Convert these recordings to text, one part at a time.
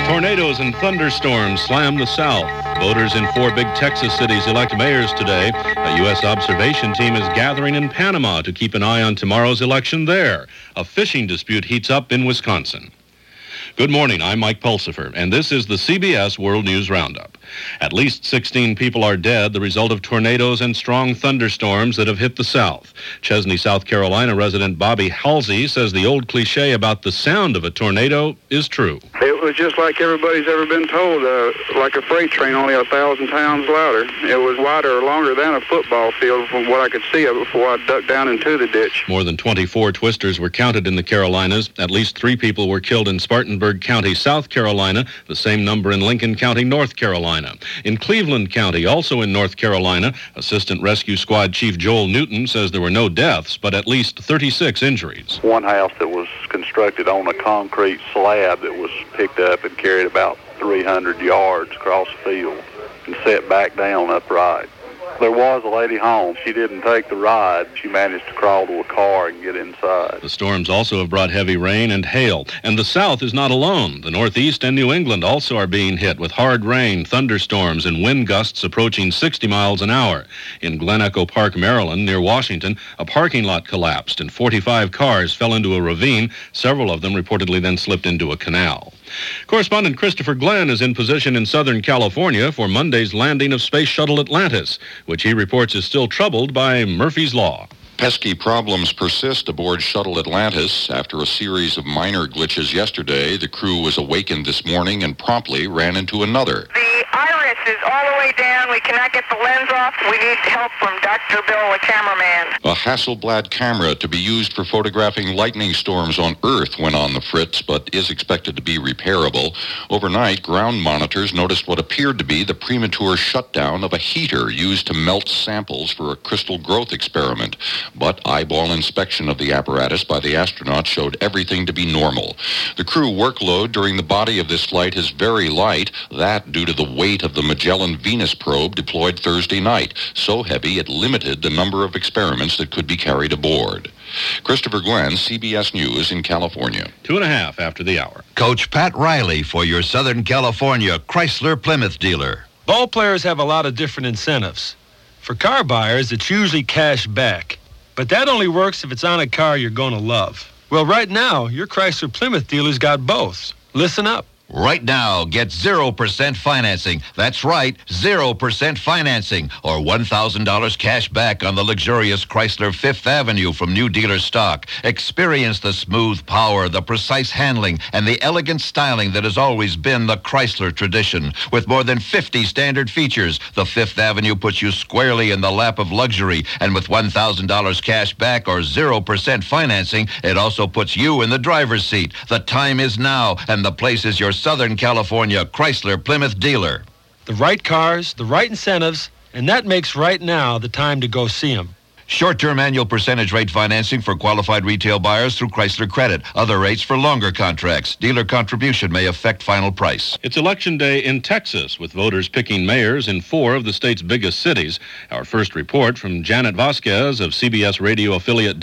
Tornadoes and thunderstorms slam the South. Voters in 4 big Texas cities elect mayors today. A U.S. observation team is gathering in Panama to keep an eye on tomorrow's election there. A fishing dispute heats up in Wisconsin. Good morning, I'm Mike Pulsifer, and this is the CBS World News Roundup. At least 16 people are dead, the result of tornadoes and strong thunderstorms that have hit the South. Chesney, South Carolina resident Bobby Halsey says the old cliche about the sound of a tornado is true. It was just like everybody's ever been told, like a freight train, only 1,000 pounds louder. It was wider or longer than a football field from what I could see of it before I ducked down into the ditch. More than 24 twisters were counted in the Carolinas. At least 3 people were killed in Spartanburg County, South Carolina, the same number in Lincoln County, North Carolina. In Cleveland County, also in North Carolina, Assistant Rescue Squad Chief Joel Newton says there were no deaths, but at least 36 injuries. One house that was constructed on a concrete slab that was picked up and carried about 300 yards across the field and set back down upright. There was a lady home. She didn't take the ride. She managed to crawl to a car and get inside. The storms also have brought heavy rain and hail, and the South is not alone. The Northeast and New England also are being hit with hard rain, thunderstorms, and wind gusts approaching 60 miles an hour. In Glen Echo Park, Maryland, near Washington, a parking lot collapsed and 45 cars fell into a ravine. Several of them reportedly then slipped into a canal. Correspondent Christopher Glenn is in position in Southern California for Monday's landing of Space Shuttle Atlantis, which he reports is still troubled by Murphy's Law. Pesky problems persist aboard Shuttle Atlantis. After a series of minor glitches yesterday, the crew was awakened this morning and promptly ran into another. The iris is all the way down. We cannot get the lens off. We need help from Dr. Bill, the cameraman. A Hasselblad camera to be used for photographing lightning storms on Earth went on the fritz, but is expected to be repairable. Overnight, ground monitors noticed what appeared to be the premature shutdown of a heater used to melt samples for a crystal growth experiment. But eyeball inspection of the apparatus by the astronauts showed everything to be normal. The crew workload during the body of this flight is very light, that due to the weight of the Magellan Venus probe deployed Thursday night, so heavy it limited the number of experiments that could be carried aboard. Christopher Glenn, CBS News in California. 2:30 after the hour. Coach Pat Riley for your Southern California Chrysler Plymouth dealer. Ball players have a lot of different incentives. For car buyers, it's usually cash back. But that only works if it's on a car you're going to love. Well, right now, your Chrysler Plymouth dealer's got both. Listen up. Right now, get 0% financing. That's right, 0% financing, or $1,000 cash back on the luxurious Chrysler Fifth Avenue from new dealer stock. Experience the smooth power, the precise handling, and the elegant styling that has always been the Chrysler tradition. With more than 50 standard features, the Fifth Avenue puts you squarely in the lap of luxury, and with $1,000 cash back or 0% financing, it also puts you in the driver's seat. The time is now, and the place is your Southern California Chrysler Plymouth dealer. The right cars, the right incentives, and that makes right now the time to go see them. Short-term annual percentage rate financing for qualified retail buyers through Chrysler Credit. Other rates for longer contracts. Dealer contribution may affect final price. It's Election Day in Texas, with voters picking mayors in 4 of the state's biggest cities. Our first report from Janet Vasquez of CBS radio affiliate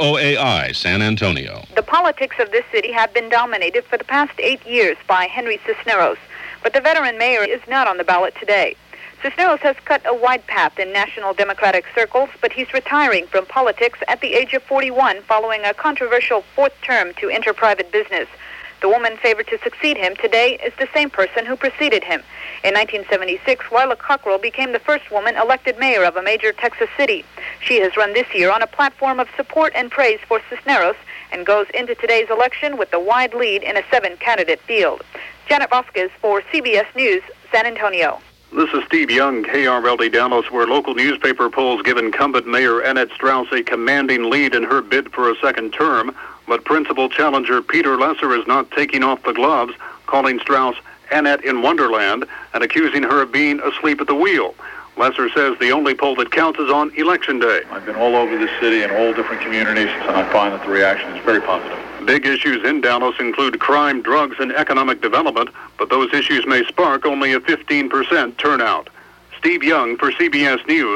WOAI, San Antonio. The politics of this city have been dominated for the past 8 years by Henry Cisneros, but the veteran mayor is not on the ballot today. Cisneros has cut a wide path in national Democratic circles, but he's retiring from politics at the age of 41 following a controversial 4th term to enter private business. The woman favored to succeed him today is the same person who preceded him. In 1976, Lila Cockrell became the first woman elected mayor of a major Texas city. She has run this year on a platform of support and praise for Cisneros and goes into today's election with a wide lead in a 7-candidate field. Janet Vasquez for CBS News, San Antonio. This is Steve Young, KRLD Dallas, where local newspaper polls give incumbent Mayor Annette Strauss a commanding lead in her bid for a 2nd term. But principal challenger Peter Lesser is not taking off the gloves, calling Strauss Annette in Wonderland and accusing her of being asleep at the wheel. Lesser says the only poll that counts is on Election Day. I've been all over the city in all different communities, and I find that the reaction is very positive. Big issues in Dallas include crime, drugs, and economic development, but those issues may spark only a 15% turnout. Steve Young for CBS News,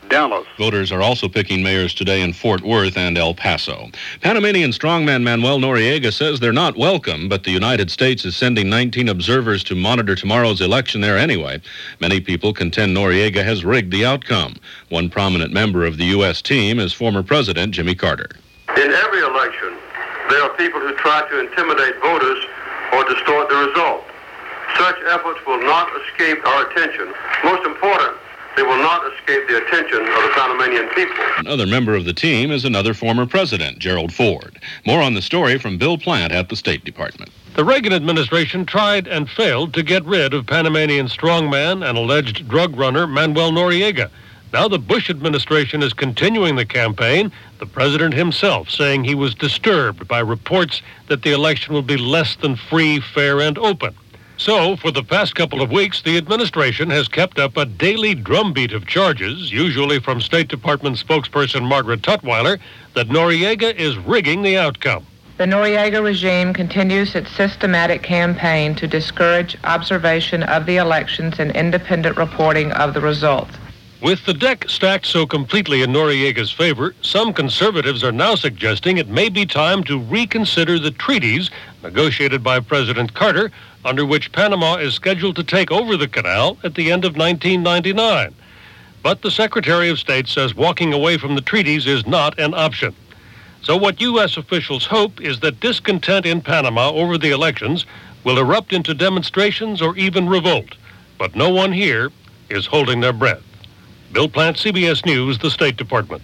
Dallas. Voters are also picking mayors today in Fort Worth and El Paso. Panamanian strongman Manuel Noriega says they're not welcome, but the United States is sending 19 observers to monitor tomorrow's election there anyway. Many people contend Noriega has rigged the outcome. One prominent member of the U.S. team is former President Jimmy Carter. In every election, there are people who try to intimidate voters or distort the result. Such efforts will not escape our attention. Most important, they will not escape the attention of the Panamanian people. Another member of the team is another former president, Gerald Ford. More on the story from Bill Plant at the State Department. The Reagan administration tried and failed to get rid of Panamanian strongman and alleged drug runner Manuel Noriega. Now the Bush administration is continuing the campaign, the president himself saying he was disturbed by reports that the election will be less than free, fair, and open. So, for the past couple of weeks, the administration has kept up a daily drumbeat of charges, usually from State Department spokesperson Margaret Tutwiler, that Noriega is rigging the outcome. The Noriega regime continues its systematic campaign to discourage observation of the elections and independent reporting of the results. With the deck stacked so completely in Noriega's favor, some conservatives are now suggesting it may be time to reconsider the treaties negotiated by President Carter, under which Panama is scheduled to take over the canal at the end of 1999. But the Secretary of State says walking away from the treaties is not an option. So what U.S. officials hope is that discontent in Panama over the elections will erupt into demonstrations or even revolt. But no one here is holding their breath. Bill Plant, CBS News, the State Department.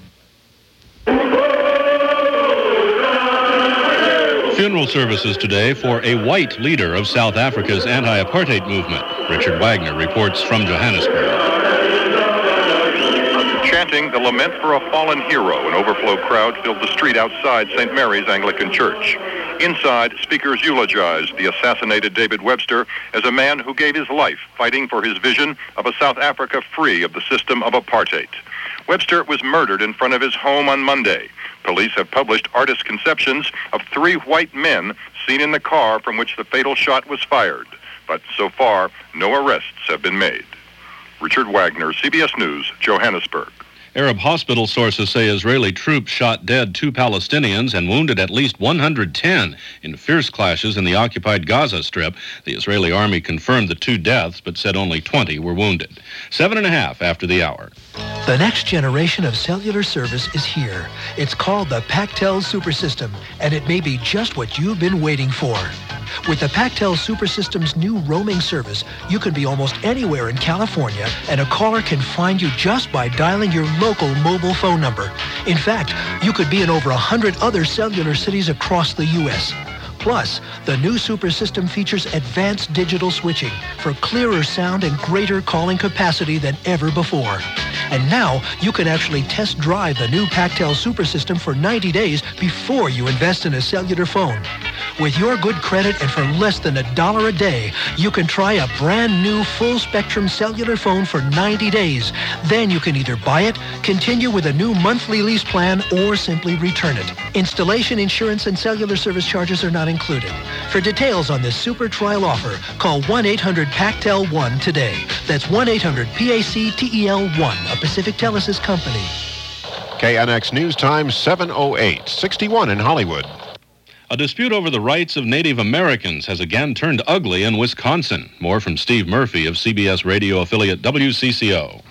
Funeral services today for a white leader of South Africa's anti-apartheid movement. Richard Wagner reports from Johannesburg. Chanting the lament for a fallen hero, an overflow crowd filled the street outside St. Mary's Anglican Church. Inside, speakers eulogized the assassinated David Webster as a man who gave his life fighting for his vision of a South Africa free of the system of apartheid. Webster was murdered in front of his home on Monday. Police have published artist conceptions of 3 white men seen in the car from which the fatal shot was fired. But so far, no arrests have been made. Richard Wagner, CBS News, Johannesburg. Arab hospital sources say Israeli troops shot dead 2 Palestinians and wounded at least 110 in fierce clashes in the occupied Gaza Strip. The Israeli army confirmed the 2 deaths, but said only 20 were wounded. 7:30 after the hour. The next generation of cellular service is here. It's called the Pactel Super System, and it may be just what you've been waiting for. With the Pactel Super System's new roaming service, you can be almost anywhere in California, and a caller can find you just by dialing your local mobile phone number. In fact, you could be in over 100 other cellular cities across the U.S. Plus, the new Super System features advanced digital switching for clearer sound and greater calling capacity than ever before. And now, you can actually test drive the new Pactel Super System for 90 days before you invest in a cellular phone. With your good credit and for less than $1 a day, you can try a brand new full-spectrum cellular phone for 90 days. Then you can either buy it, continue with a new monthly lease plan, or simply return it. Installation, insurance, and cellular service charges are not included. For details on this super trial offer, call 1-800-PACTEL-1 today. That's 1-800-PACTEL-1, a Pacific Telesis company. KNX News Time 7:08, 61 in Hollywood. A dispute over the rights of Native Americans has again turned ugly in Wisconsin. More from Steve Murphy of CBS radio affiliate WCCO.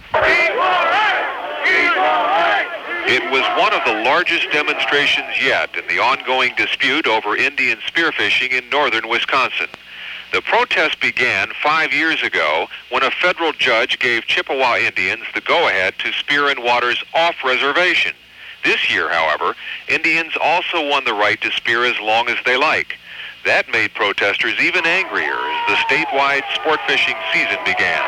It was one of the largest demonstrations yet in the ongoing dispute over Indian spearfishing in northern Wisconsin. The protest began 5 years ago when a federal judge gave Chippewa Indians the go-ahead to spear in waters off reservation. This year, however, Indians also won the right to spear as long as they like. That made protesters even angrier as the statewide sport fishing season began.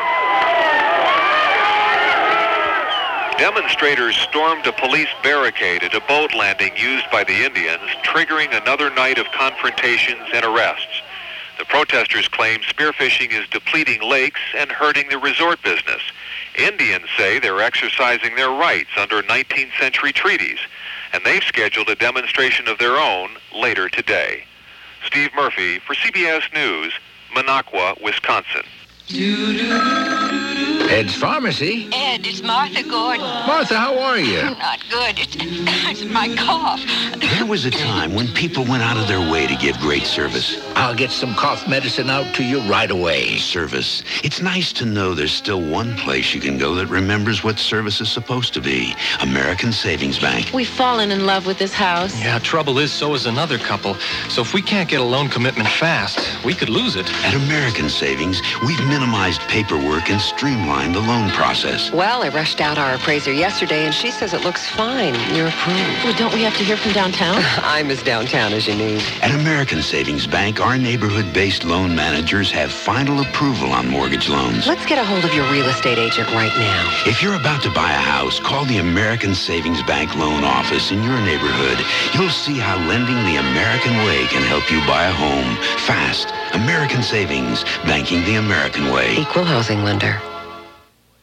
Demonstrators stormed a police barricade at a boat landing used by the Indians, triggering another night of confrontations and arrests. The protesters claim spearfishing is depleting lakes and hurting the resort business. Indians say they're exercising their rights under 19th century treaties, and they've scheduled a demonstration of their own later today. Steve Murphy for CBS News, Minocqua, Wisconsin. Ed's Pharmacy? Ed, it's Martha Gordon. Martha, how are you? Not good. It's my cough. There was a time when people went out of their way to give great service. I'll get some cough medicine out to you right away. Service. It's nice to know there's still one place you can go that remembers what service is supposed to be. American Savings Bank. We've fallen in love with this house. Yeah, trouble is, so is another couple. So if we can't get a loan commitment fast, we could lose it. At American Savings, we've minimized paperwork and streamlined the loan process. Well, I rushed out our appraiser yesterday, and she says it looks fine. You're approved. Well, don't we have to hear from downtown? I'm as downtown as you need. At American Savings Bank, our neighborhood-based loan managers have final approval on mortgage loans. Let's get a hold of your real estate agent right now. If you're about to buy a house, call the American Savings Bank loan office in your neighborhood. You'll see how lending the American way can help you buy a home fast. American Savings, banking the American way. Equal housing lender.